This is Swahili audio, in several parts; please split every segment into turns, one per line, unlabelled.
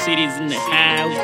City's in the house.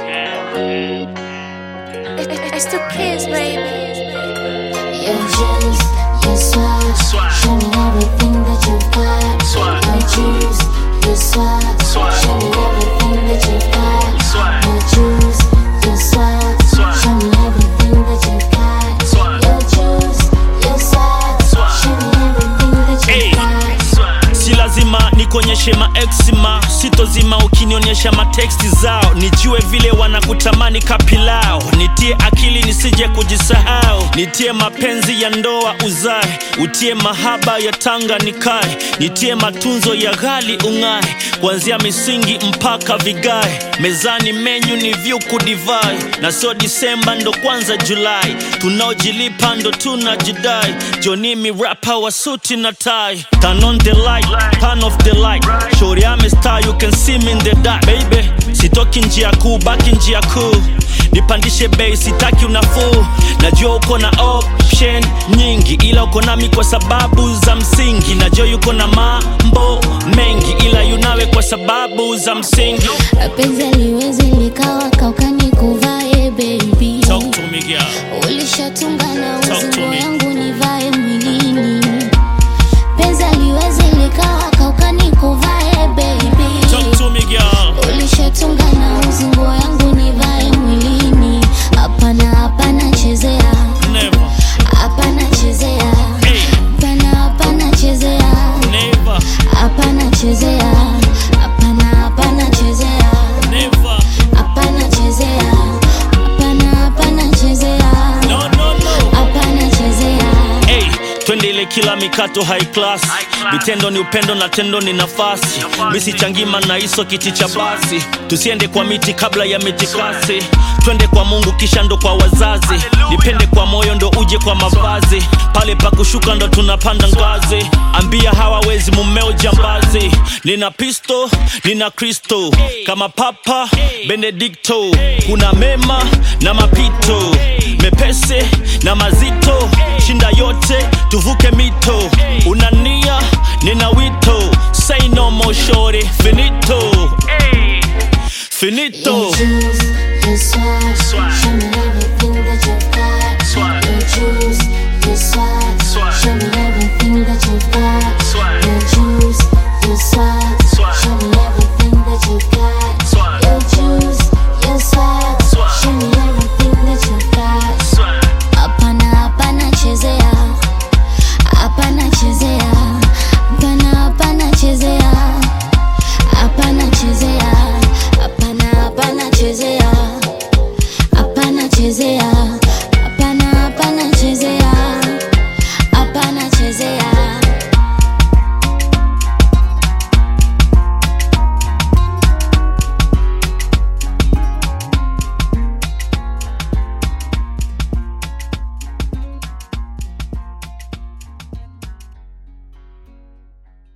It's the kids, baby.
Your juice, your swag. Show me everything that you've got. Your juice, your swag. Show me everything that you've got. Your juice, your swag. Show me everything that you've got. Your juice, your swag. Show me everything that you've got.
Si lazima nikonyeshe maexima, sitozima ukinionyesha matexti zao. Nijue vile wanakutamani kapilao, nitie akili nisije kujisahau. Nitie mapenzi ya ndoa uzae, utie mahaba ya tanga nikae. Nitie matunzo ya ghali ungae, kuanzia misingi mpaka vigae. Mezani menyu ni vyuku divai, na so Disemba ndo kwanza Julai. Tunaojilipa ndo tunajidai, Johnny mi rapper wa suti na tie. Turn on the light, turn off the light. Shorty I'm a star, you can see me in the dark. Baby, sitoki njia kuu, baki njia kuu. Nipandishe bei, sitaki unafuu. Najua uko na option nyingi, ila uko nami kwa sababu za msingi. Najua yuko na mambo mengi, ila yunawe kwa sababu za msingi.
Penzi liwezi likawa kaukani kuvae baby.
Talk to me girl.
Ulishatunga na uzingo yangu nivae mwilini. Penzi liwezi likawa kaukani kuvae baby.
Talk to me girl.
Ulishatunga na uzingo yangu nivae mwilini. Hapana chezea.
Never.
Hapana chezea.
Hey.
Hapana chezea.
Never.
Hapana chezea. Hapana chezea.
Never.
Hapana chezea. Hapana chezea.
No, no, no.
Hapana chezea.
Hey, twende ile kila mikato high class. Vitendo ni upendo na tendo ni nafasi. Misi changima na iso kiti cha basi. Tusiende kwa miti kabla ya mitikasi. Twende kwa Mungu kisha ndo kwa wazazi. Nipende kwa moyo ndo uje kwa mavazi. Pale pa kushuka ndo tunapanda ngazi. Ambia hawawezi mumeo jambazi. Nina pisto, nina Kristo. Kama Papa Benedicto. Kuna mema na mapito, mepese na mazito. Shinda yote tuvuke mito. Unania nina wito. Say no more shorty. Finito. Finito.
Your juice, your swag. Show me everything that you've got. Your juice, your swag. Show me everything that you've got. Your juice, your swag. Show me everything that you've got. Your juice, your swag. Show me everything that you've got. Hapana chezea. Hapana chezea. Hapana chezea. Hapana chezea. Hapana chezea. Hapana chezea.